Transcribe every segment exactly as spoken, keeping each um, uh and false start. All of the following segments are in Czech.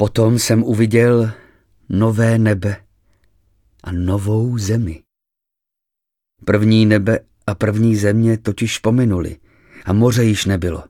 Potom jsem uviděl nové nebe a novou zemi. První nebe a první země totiž pominuli a moře již nebylo.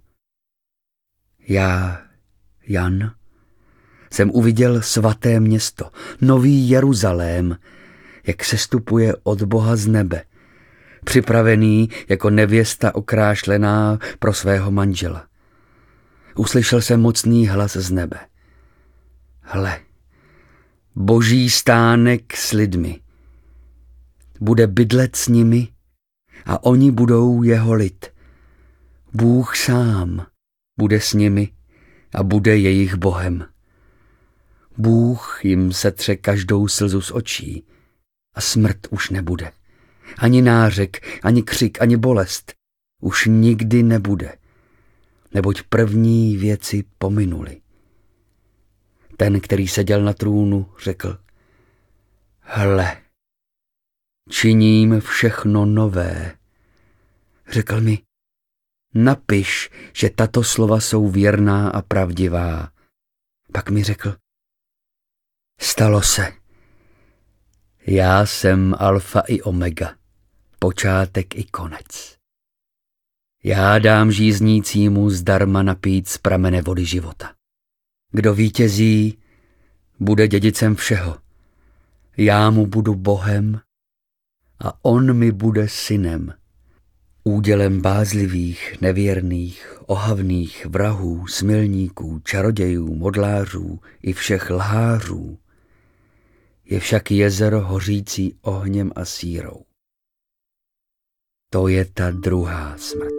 Já, Jan, jsem uviděl svaté město, nový Jeruzalém, jak sestupuje od Boha z nebe, připravený jako nevěsta okrášlená pro svého manžela. Uslyšel jsem mocný hlas z nebe. Hle, Boží stánek s lidmi. Bude bydlet s nimi a oni budou jeho lid. Bůh sám bude s nimi a bude jejich Bohem. Bůh jim setře každou slzu z očí a smrt už nebude. Ani nářek, ani křik, ani bolest už nikdy nebude, neboť první věci pominuly. Ten, který seděl na trůnu, řekl: Hle, činím všechno nové. Řekl mi: Napiš, že tato slova jsou věrná a pravdivá. Pak mi řekl: Stalo se. Já jsem alfa i omega, počátek i konec. Já dám žíznícímu zdarma napít z pramene vody života. Kdo vítězí, bude dědicem všeho. Já mu budu Bohem a on mi bude synem. Údělem bázlivých, nevěrných, ohavných, vrahů, smilníků, čarodějů, modlářů i všech lhářů je však jezero hořící ohněm a sírou. To je ta druhá smrt.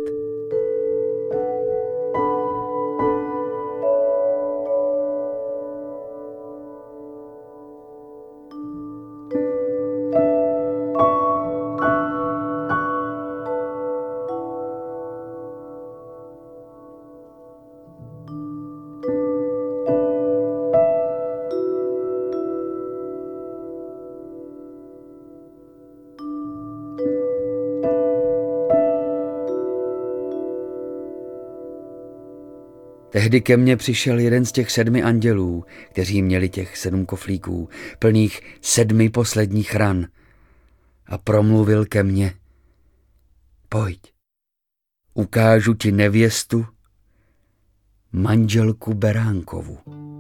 Tehdy ke mně přišel jeden z těch sedmi andělů, kteří měli těch sedm koflíků, plných sedmi posledních ran, a promluvil ke mně: Pojď, ukážu ti nevěstu, manželku Beránkovu.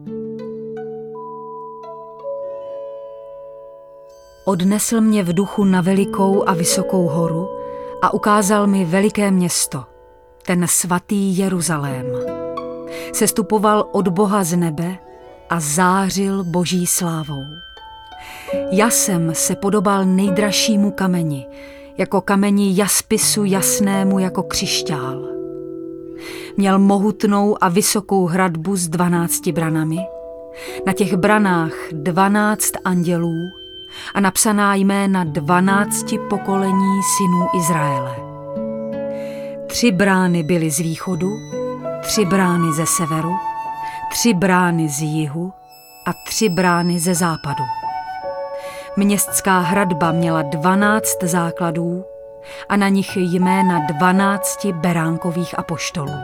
Odnesl mě v duchu na velikou a vysokou horu a ukázal mi veliké město, ten svatý Jeruzalém. Sestupoval od Boha z nebe a zářil Boží slávou. Jasem se podobal nejdražšímu kameni, jako kameni jaspisu jasnému jako křišťál. Měl mohutnou a vysokou hradbu s dvanácti branami, na těch branách dvanáct andělů a napsaná jména dvanácti pokolení synů Izraele. Tři brány byly z východu, tři brány ze severu, tři brány z jihu a tři brány ze západu. Městská hradba měla dvanáct základů a na nich jména dvanácti beránkových apoštolů.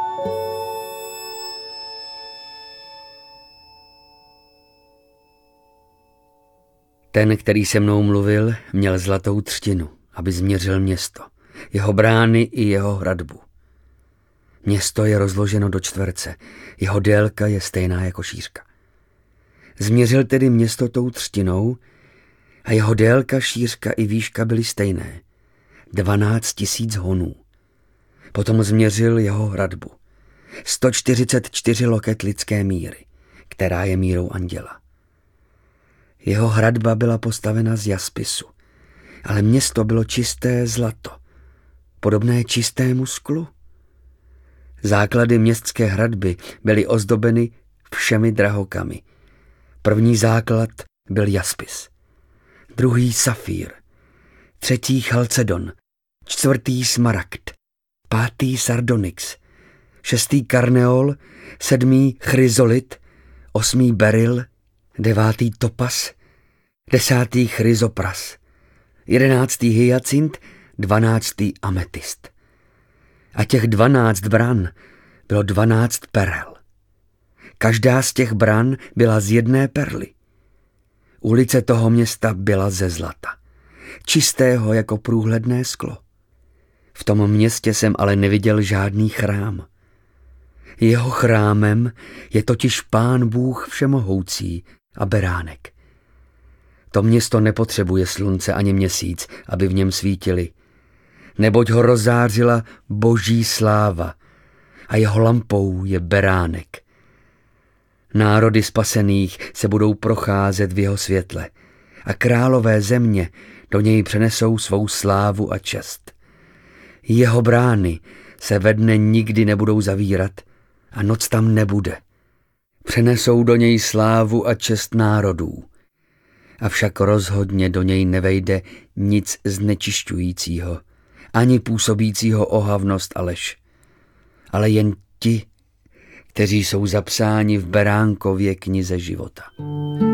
Ten, který se mnou mluvil, měl zlatou třtinu, aby změřil město, jeho brány i jeho hradbu. Město je rozloženo do čtverce, jeho délka je stejná jako šířka. Změřil tedy město tou třtinou a jeho délka, šířka i výška byly stejné, dvanáct tisíc honů. Potom změřil jeho hradbu, sto čtyřicet čtyři loket lidské míry, která je mírou anděla. Jeho hradba byla postavena z jaspisu, ale město bylo čisté zlato, podobné čistému sklu. Základy městské hradby byly ozdobeny všemi drahokamy. První základ byl jaspis, druhý safír, třetí chalcedon, čtvrtý smaragd, pátý sardonyx, šestý karneol, sedmý chryzolit, osmý beryl, devátý topas, desátý chryzopras, jedenáctý hyacint, dvanáctý ametist. A těch dvanáct bran bylo dvanáct perel. Každá z těch bran byla z jedné perly. Ulice toho města byla ze zlata, čistého jako průhledné sklo. V tom městě jsem ale neviděl žádný chrám. Jeho chrámem je totiž Pán Bůh všemohoucí a beránek. To město nepotřebuje slunce ani měsíc, aby v něm svítili, neboť ho rozzářila boží sláva a jeho lampou je beránek. Národy spasených se budou procházet v jeho světle a králové země do něj přenesou svou slávu a čest. Jeho brány se ve dne nikdy nebudou zavírat a noc tam nebude. Přenesou do něj slávu a čest národů. Avšak rozhodně do něj nevejde nic znečišťujícího, ani působícího ohavnost a lež, ale jen ti, kteří jsou zapsáni v Beránkově knize života.